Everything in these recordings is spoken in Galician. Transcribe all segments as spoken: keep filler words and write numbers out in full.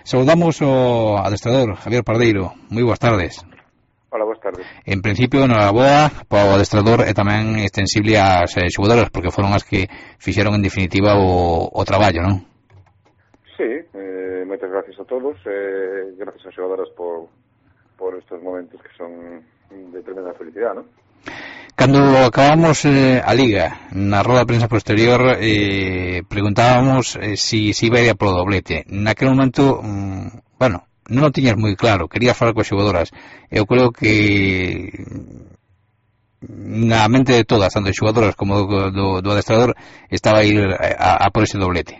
Saudamos ao adestrador Javier Pardeiro. Moi boas tardes. Hola, boas tardes. En principio, noraboa para o adestrador e tamén extensible ás eh, xogadoras, porque foron as que fixeron en definitiva o, o traballo, non? Sí, eh, moitas gracias a todos, eh, gracias ás xogadoras por, por estes momentos que son de tremenda felicidade, non? Cando acabamos eh, a Liga, na roda de prensa posterior, eh, preguntábamos eh, si, si iba a ir polo doblete. Naquele momento, mm, bueno, non o tiñas moi claro, querías falar coas xogadoras. Eu creo que na mente de todas, tanto de xogadoras como do, do, do adestrador, estaba a ir a, a por ese doblete.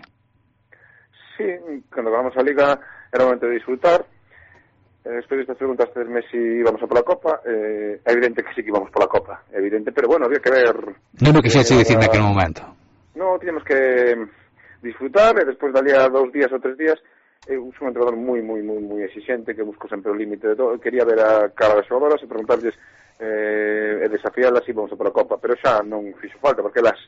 Sí, cando acabamos a Liga era o momento de disfrutar. Eh, despois destas preguntas terme si íbamos a pola Copa. eh, É evidente que sí que íbamos pola Copa, é evidente, pero bueno, había que ver. Non o quixese eh, dicir a... naquele momento. No, tiñamos que disfrutar, e despois dali a dous días ou tres días eu sou un entrenador moi, moi, moi, moi exigente, que busco sempre o límite de todo. Quería ver a cara das xogadoras e preguntarles eh, e desafialas se íbamos a pola Copa, pero xa non fixo falta, porque elas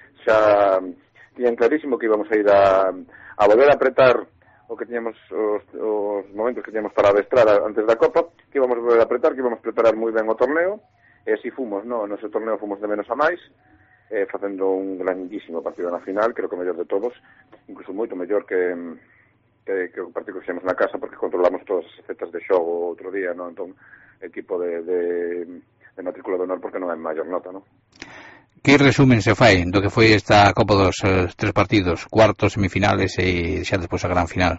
xa tiñan clarísimo que íbamos a ir a, a volver a apretar o que tiñamos, os, os momentos que tiñamos para adestrar antes da Copa, que íbamos a volver a apretar, que íbamos a preparar moi ben o torneo, e así fomos, no? No noso torneo fomos de menos a máis, eh, facendo un grandísimo partido na final, creo que o mellor de todos, incluso moito mellor que, que, que o partido que fixemos na casa, porque controlamos todas as efectas de xogo outro día, no? Entón, equipo de, de, de matrícula de honor, porque non é maior nota, no? Que resumen se fai do que foi esta Copa dos eh, tres partidos, cuartos, semifinales e xa despois a gran final?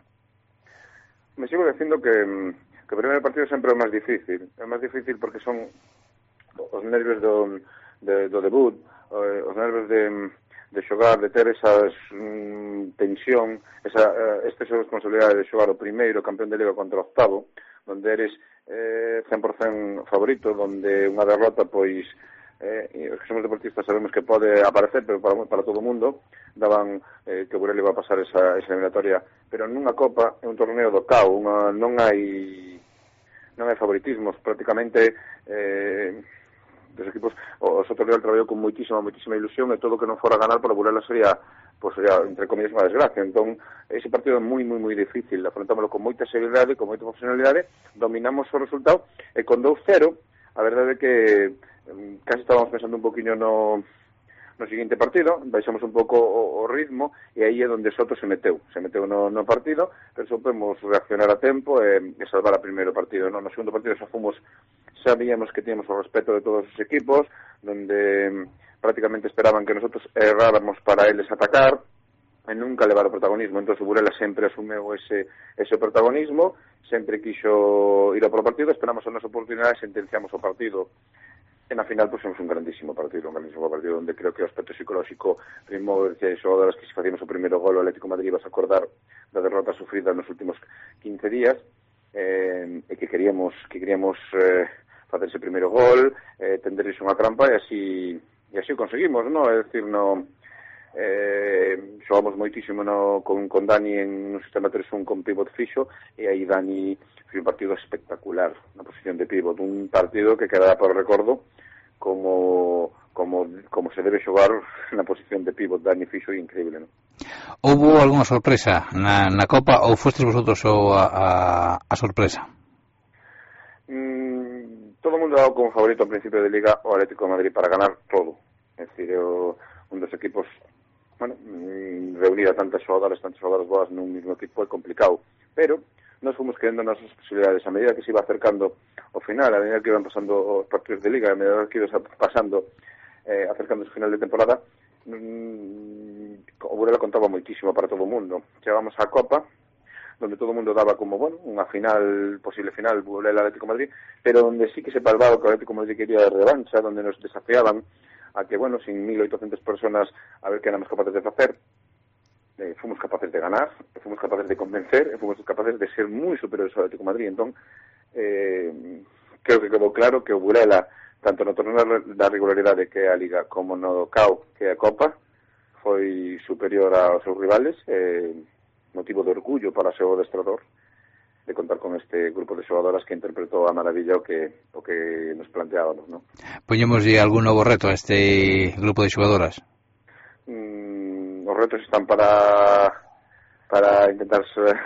Me sigo dicindo que, que o primeiro partido sempre é o máis difícil. É o máis difícil porque son os nervios do, de, do debut, os nervios de, de xogar, de ter esa mm, tensión, esa uh, esa responsabilidade de xogar o primeiro campeón de Liga contra o octavo, donde eres eh, cen por cen favorito, donde unha derrota, pois, Eh, e os que somos deportistas sabemos que pode aparecer, pero para, para todo o mundo daban eh, que o Burela iba a pasar esa, esa eliminatoria, pero nunha Copa é un torneo do cao, unha, non hai non hai favoritismos, prácticamente eh, dos equipos, o, o Sotorreal traballou con moitísima, moitísima ilusión, e todo o que non fora a ganar para o Burela sería, pues sería, entre comillas, unha desgracia. Entón, ese partido é moi, moi, moi difícil, afrontámoslo con moita seriedade, con moita profesionalidade, dominamos o resultado, e con dous cero, a verdade é que casi estábamos pensando un poquinho no, no seguinte partido, baixamos un pouco o, o ritmo, e aí é onde Soto se meteu, se meteu no, no partido, pero supemos reaccionar a tempo e, e salvar a primeiro partido. No, no segundo partido xa fomos, sabíamos que tíamos o respeto de todos os equipos, donde prácticamente esperaban que nosotros erráramos para eles atacar, e nunca levar o protagonismo. Entón, o Burela sempre asumeu ese, ese protagonismo, sempre quixo ir ao pro partido, esperamos a nosa oportunidade e sentenciamos o partido. E na final pusemos un grandísimo partido, un grandísimo partido onde creo que o aspecto psicolóxico primou, decía, xogadoras que se facíamos o primeiro gol o Atlético de Madrid vas a acordar da derrota sufrida nos últimos quince días, eh, e que queríamos que queríamos eh, facer ese primeiro gol, eh, tenderles unha trampa, e así e así o conseguimos, no? É dicir, no eh, xogamos moitísimo no, con, con Dani en un sistema tres un con pivot fixo, e aí Dani foi un partido espectacular na posición de pivot, un partido que quedará por recordo como como como se debe xogar na posición de pivot. Dani fixo increíble, non? Houbo algunha sorpresa na, na Copa ou fostes vosotros o a, a, a sorpresa? Mm, todo o mundo dado como favorito ao principio de Liga o Atlético de Madrid para ganar todo, é dicir, o, un dos equipos, bueno, reunir a tantas xogadoras, tantas xogadoras boas nun mismo equipo é complicado, pero nos fomos quedando nas posibilidades a medida que se iba acercando o final, a medida que iban pasando os partidos de Liga, a medida que iba pasando eh, acercándose o final de temporada, mmm, o Burela contaba moitísimo para todo o mundo. Chegábamos á Copa, donde todo o mundo daba como, bueno, unha final, posible final, Burela Atlético de Madrid, pero donde sí que se palvaba que o Atlético de Madrid quería de revancha, donde nos desafiaban a que, bueno, sin mil oitocentas personas, a ver que éramos capaces de facer. Eh, fomos capaces de ganar, fomos capaces de convencer, e fomos capaces de ser moi superiores ao Atlético de Madrid. Entón, eh, creo que quedou claro que o Burela, tanto no torneo da regularidade que é a Liga, como no cao que é a Copa, foi superior aos seus rivales, eh, motivo de orgullo para o seu adestrador de contar con este grupo de xogadoras que interpretou a maravilla o que o que nos planteábamos, non? Poñémoslle algún novo reto a este grupo de xogadoras? Mm, os retos están para para intentar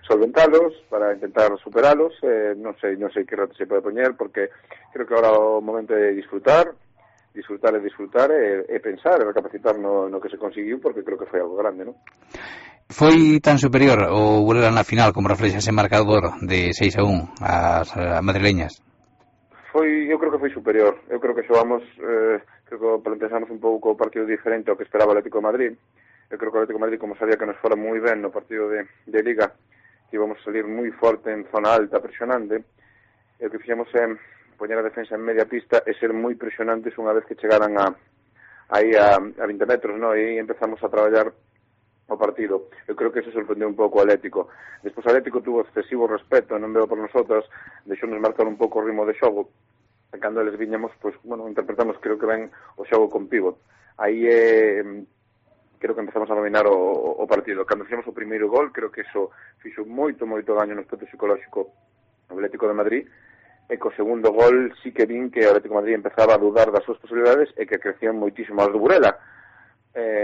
solventalos, para intentar superalos, eh, non sei, non sei que rato se pode poñer, porque creo que agora é o momento de disfrutar, disfrutar e disfrutar e, e pensar e recapacitar no, no que se conseguiu, porque creo que foi algo grande, non? Foi tan superior o Burela na final como reflexa ese marcador de seis a un ás madrileñas? Foi, eu creo que foi superior. Eu creo que xogamos, eh, creo que plantexamos un pouco o partido diferente ao que esperaba o Atlético de Madrid. Eu creo que o Atlético de Madrid, como sabía que nos fora moi ben no partido de, de Liga, que íbamos a salir moi forte en zona alta, presionante, e o que fixemos é poñer a defensa en media pista e ser moi presionantes unha vez que chegaran a aí a, a vinte metros, no? E aí empezamos a traballar o partido. Eu creo que eso sorprendeu un pouco o Atlético. Despois o Atlético tuvo excesivo respeto, non veo por nosotros, deixou-nos marcar un pouco o ritmo de xogo, e cando eles viñamos, pois, bueno, interpretamos, creo que ven o xogo con pívot. Aí eh, creo que empezamos a dominar o, o partido. Cando fixemos o primeiro gol, creo que eso fixo moito, moito daño no aspecto psicolóxico ao Atlético de Madrid, e co segundo gol sí que vin que o Atlético de Madrid empezaba a dudar das súas posibilidades e que crecían moitísimo as do Burela. Eh,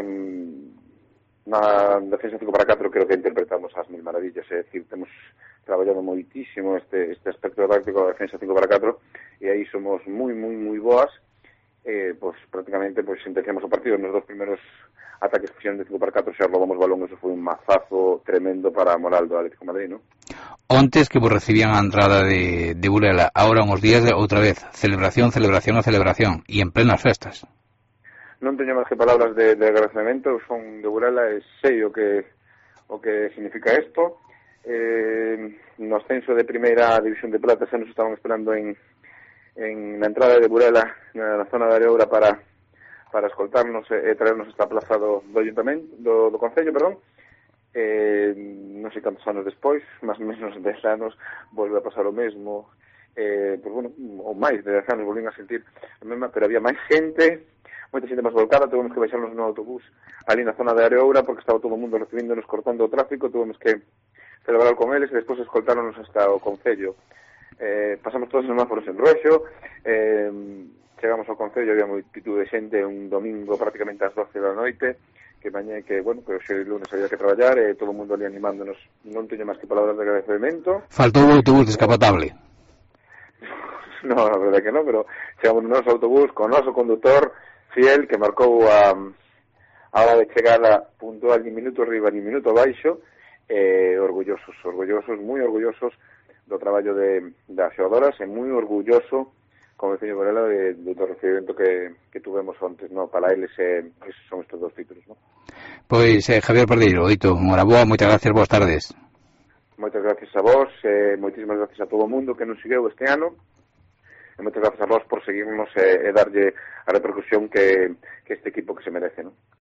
na defensa cinco para catro creo que interpretamos as mil maravillas, é dicir, temos traballado moitísimo este, este aspecto táctico da defensa cinco para catro e aí somos moi, moi, moi boas, eh, pues prácticamente pues sentenciamos o partido nos dos primeiros ataques que fixeron de cinco para catro, xa robamos balón, eso foi un mazazo tremendo para a moral do Atlético de Madrid, non? Ontes que vos recibían a entrada de, de Burela, ahora uns días de outra vez, celebración, celebración e celebración, e en plenas festas. Non teño máis que palabras de, de agradecemento, son de Burela e sei o que o que significa isto. Eh, no ascenso de primeira división de plata xa nos estaban esperando en, en na entrada de Burela, na, na zona de Areoura para para escoltarnos e, e traernos esta plaza do, do ayuntamento, do, do Concello, perdón. Eh, non sei cantos anos despois, máis ou menos dez anos, volve a pasar o mesmo. Eh, pues bueno, ou máis de dez anos volvín a sentir a mesma, pero había máis xente, moita xente máis volcada, tuvemos que baixarnos no autobús ali na zona de Areoura porque estaba todo o mundo recibíndonos, cortando o tráfico, tuvemos que celebrar con eles e despois escoltáronos hasta o Concello. Eh, pasamos todos os semáforos en roxo, eh, chegamos ao Concello, había multitud de xente un domingo prácticamente ás doce da noite, que mañé que, bueno, que hoxe lunes había que traballar e todo o mundo ali animándonos. Non teño máis que palabras de agradecemento. Faltou o autobús descapotable. No, a verdade que non, pero chegamos no noso autobús con o noso condutor fiel que marcou a, a hora de chegada puntual ni minuto arriba ni minuto abaixo, eh, orgullosos, orgullosos, moi orgullosos do traballo de, das xogadoras e moi orgulloso como veciño Burela de, de do recibimento que, que tuvemos antes, no? Para eles eh, son estes dos títulos, no? Pois, eh, Javier Pardeiro, oito, enhoraboa, moitas gracias, boas tardes. Moitas gracias a vos, eh, moitísimas gracias a todo o mundo que nos segueu este ano, e moitas gracias a vos por seguirnos e, e darlle a repercusión que, que este equipo que se merece, non?